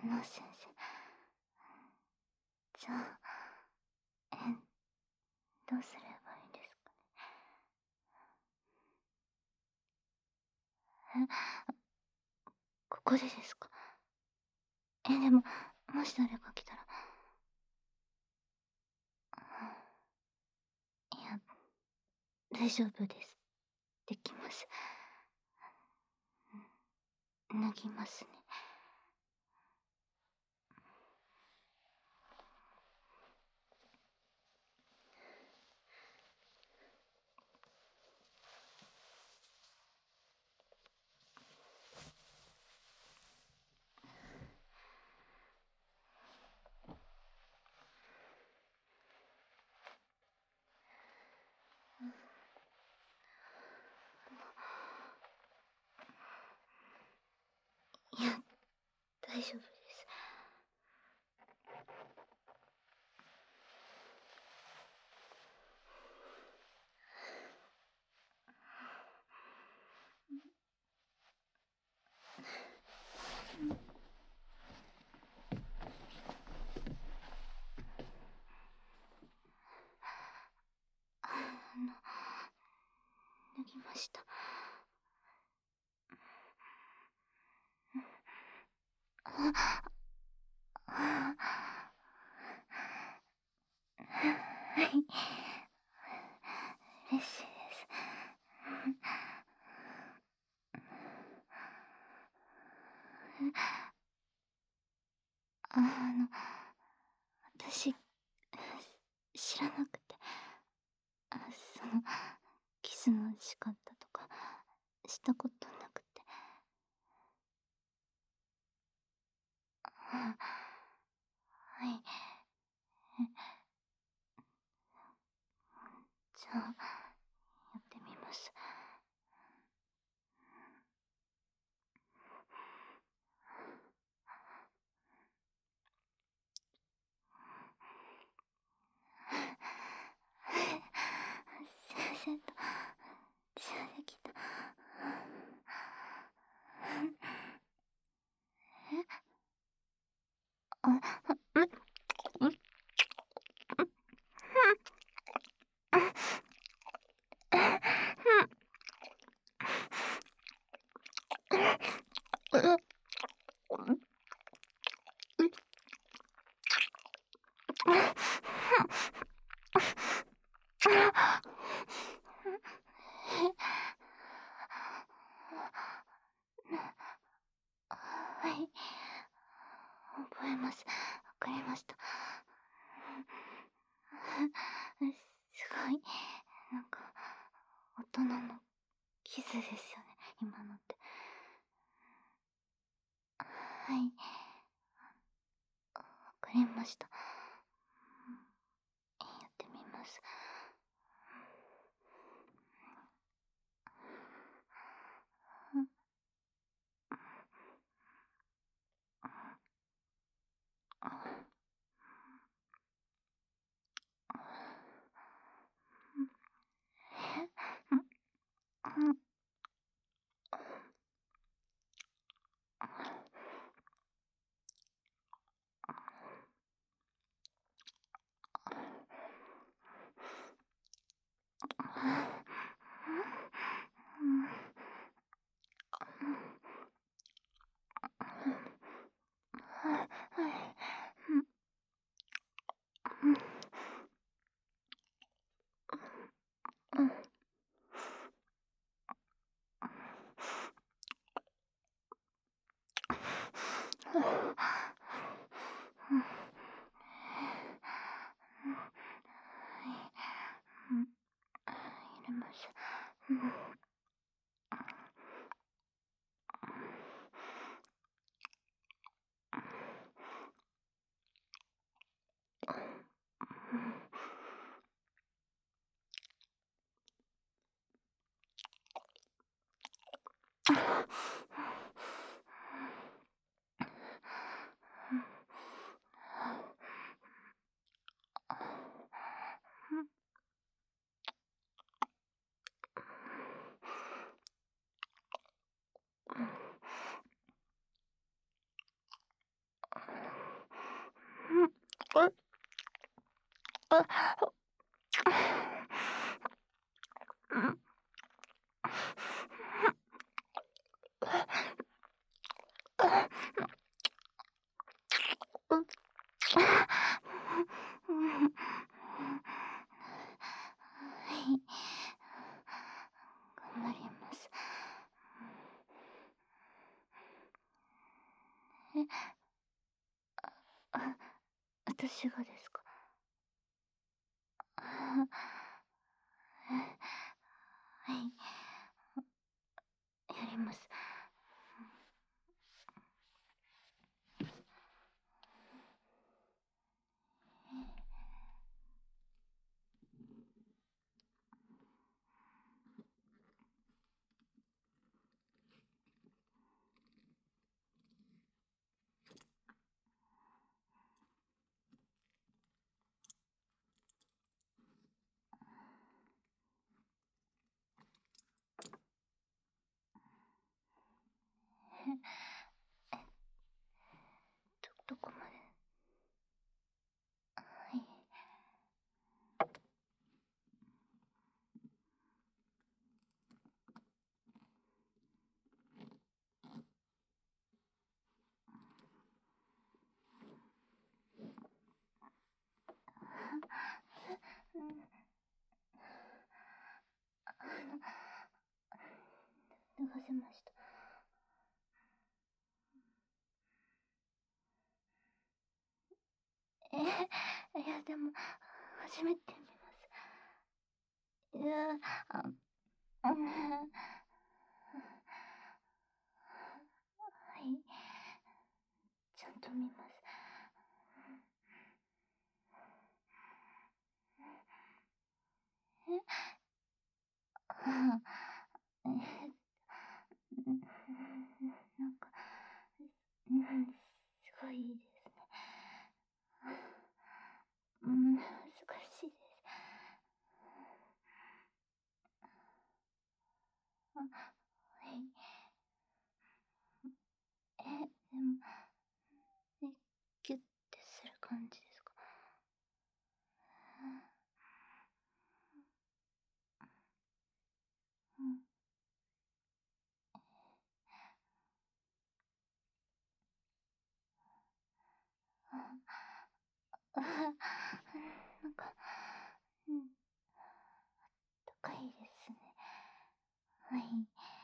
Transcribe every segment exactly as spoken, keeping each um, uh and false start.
あの先生、じゃあ、え、どうすればいいですかね。え、ここでですか？え、でも、もし誰か来たら。いや、大丈夫です。できます。脱ぎますね。いや、大丈夫です。あの、脱ぎました。あ、あ、はい。嬉しいです。あの、私、知らなくて、あ、その、キスの仕方とか、したことなくて。あ、はい。じゃあ、やってみます。先生と、一緒できた。え、あ、うん、うん、はい。覚えます。わかりました。すごい、なんか、大人のキスですよね、今のって。はい。わかりました。やってみます。入れます。 頑張ります。え、あ、私がですか？はい、やります。ど、どこまで？はい。うん、あの、脱がせました。え、いや、でも、初めて見ます。いや、あ、うん、はい、ちゃんと見ます。え、あ、え、なんか、うん、すごいいいですね。うん、難しいです。あ、はい。え、でも、え、ギュッてする感じですか？うん。あ、あ、なんか、うん、高いですね。はい。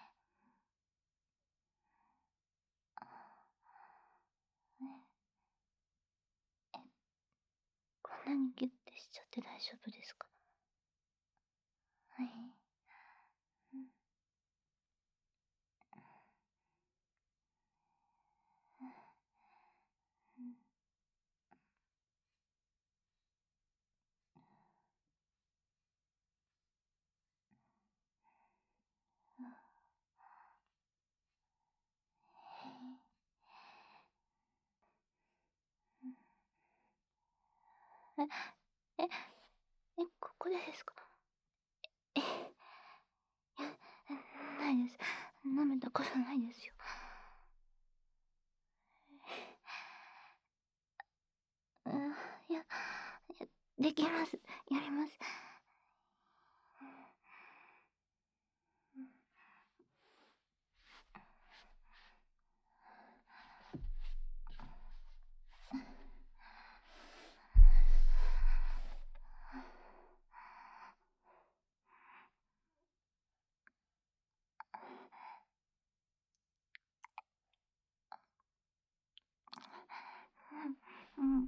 え、こんなにギュッてしちゃって大丈夫ですか？はい。うん、うん、うん。え、え、え、ここでですか？え、いや、ないです。舐めたことないですよ。うん、いや、いや、できます。やります。うん、うん、うん、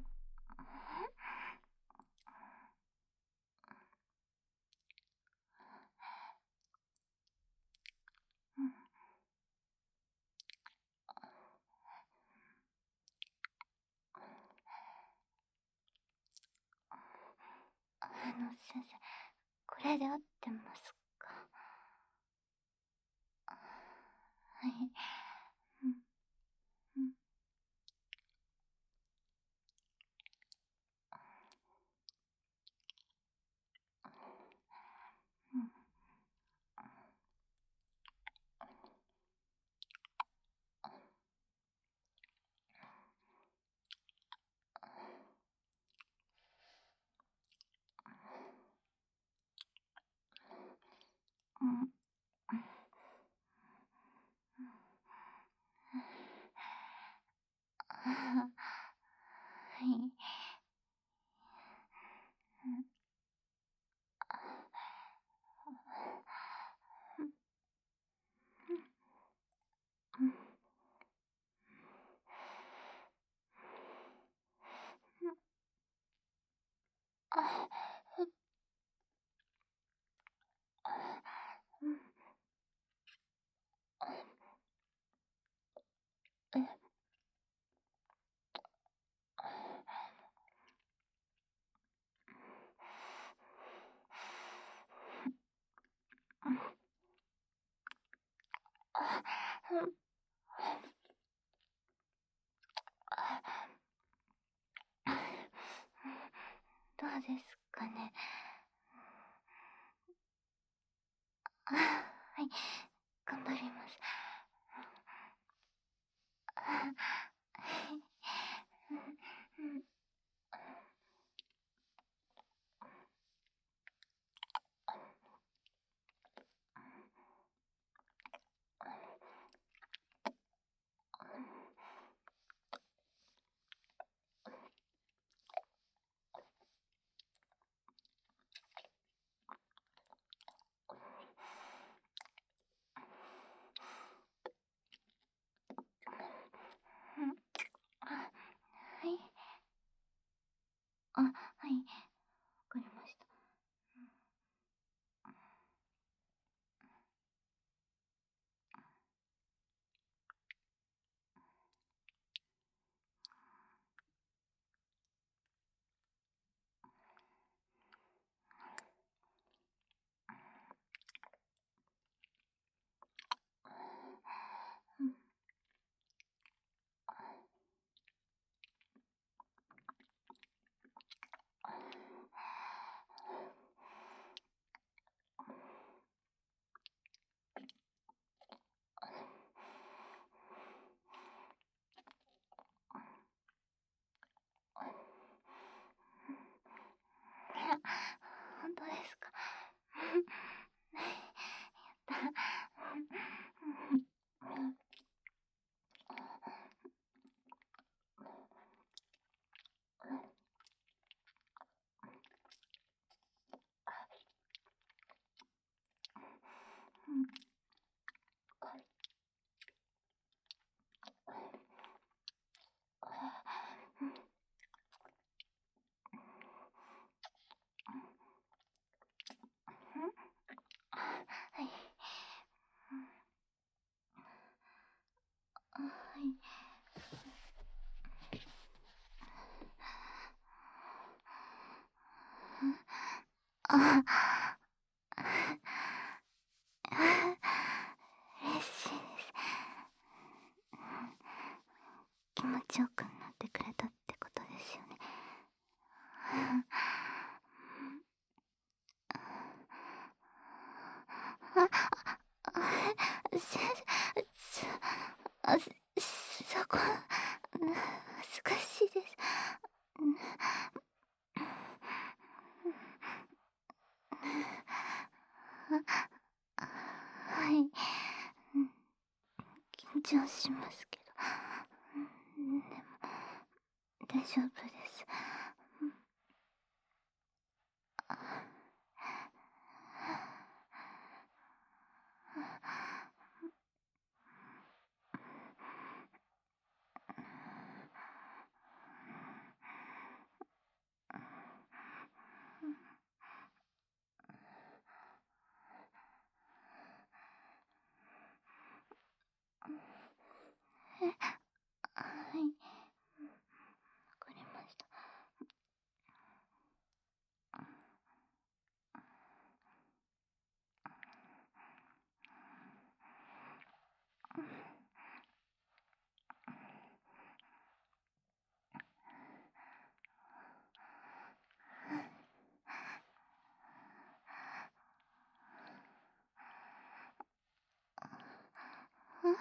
うん。あの、先生、これで合ってますか？はい。うん、うん、うん。 うん。ああ、はい。うん。うん。うん。うん。あ、ううん。え。うん。あ、うん。どうですかね。あ、はい、頑張ります。あ、はい。うん、うん。うん。あ、はい。あ、はい。わかりました。うん。うん。ほんとですか。やった。うん。うん。うん。うん。うん。うん。はい。うん。あ、はい。うん。ああ。嬉しいです。うん。気持ちよくなってくれたってことですよね。うん。うん。あ、あ、先生、そあ、そこ、難しいです。うん。はい。うん。緊張しますけど。うん、でも、大丈夫です。うん。あ。え、はい。うん、わかりました。うん。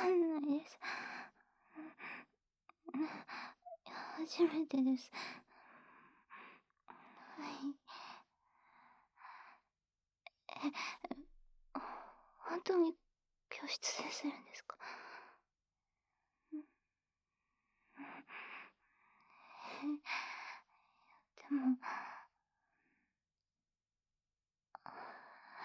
かんないです。初めてです。はい。え、本当に教室でするんですか？でも、はい。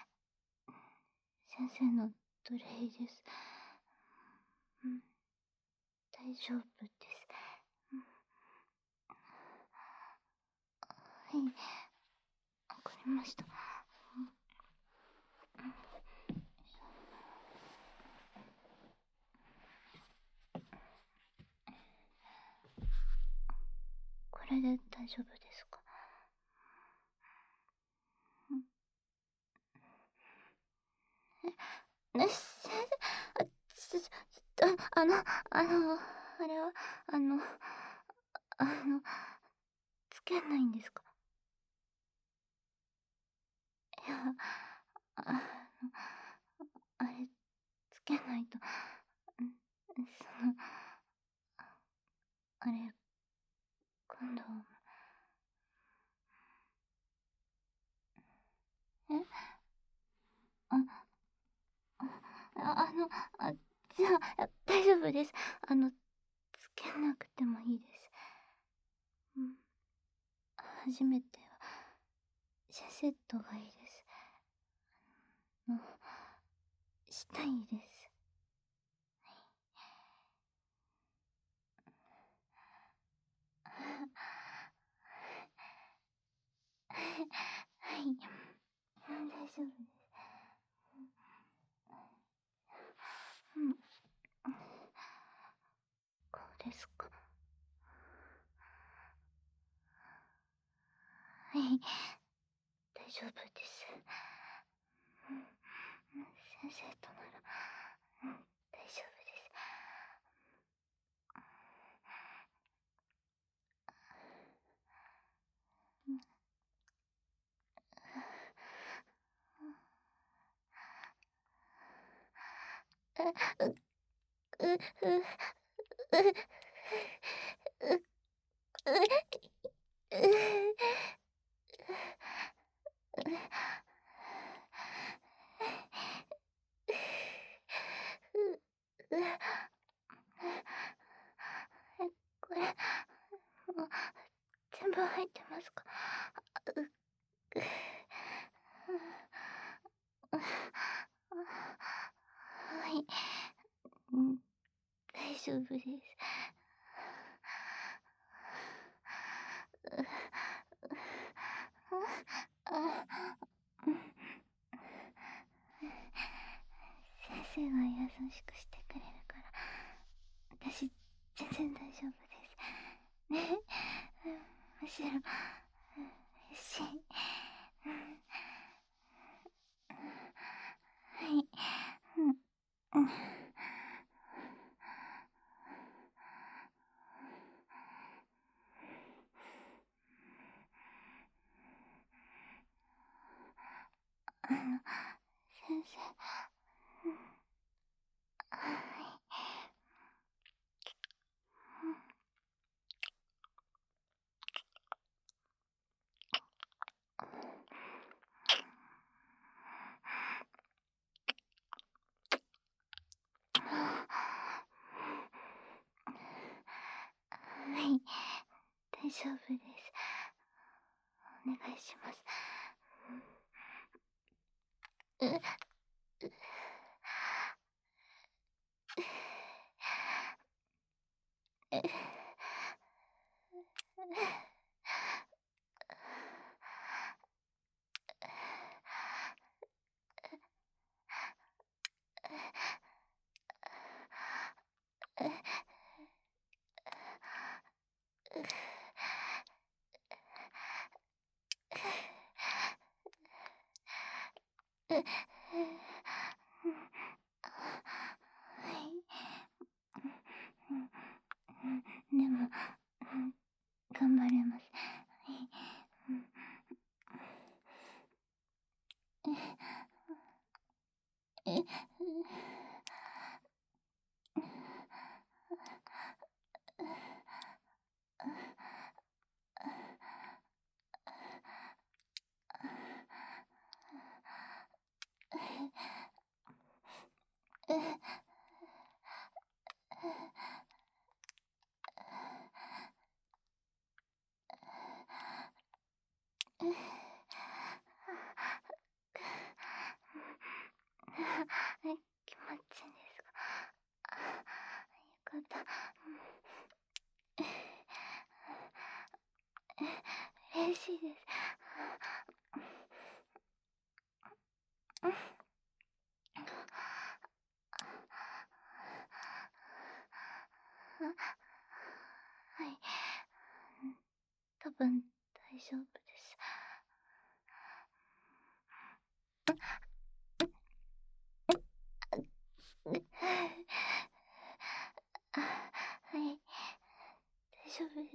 先生の奴隷です。うん、大丈夫です。うん、はい、わかりました。うん、これで大丈夫ですか？うん、え、ね、先生、あ、ちょ、ちょ、ああの、あの、あれは、あの、あの、つけないんですか？いや、あの、あれ、つけないと、ん、その、あれ、今度、え、あ、あ、あの、あ、じゃあ、大丈夫です。あの、つけなくてもいいです。うん。初めては、先生とがいいです。もう、したいです。はい。大丈夫です。うん。こうですか？はい。大丈夫です。うん。先生となら、うん、大丈夫です。うん。う、う、う、う、これ、もう、全部入ってますか？う、う、はい。うん、大丈夫です。先生が優しくしてくれるから、私、全然大丈夫です。ね。むしろ、嬉しい。はい。うん。うん。あの、先生。はい。はい。大丈夫です。お願いします。う、う、う、う、はい。でも、頑張れます。はい。え、え、 気持ちいいんですか？あ、よかった。嬉しいです。はい。多分大丈夫です。あ、はい。大丈夫です。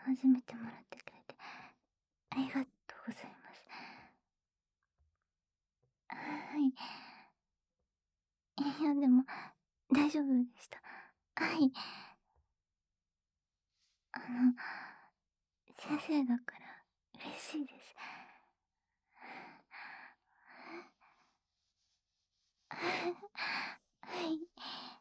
初めてもらってくれてありがとうございます。はい。いや、でも大丈夫でした。はい。あの、先生だから嬉しいです。はい。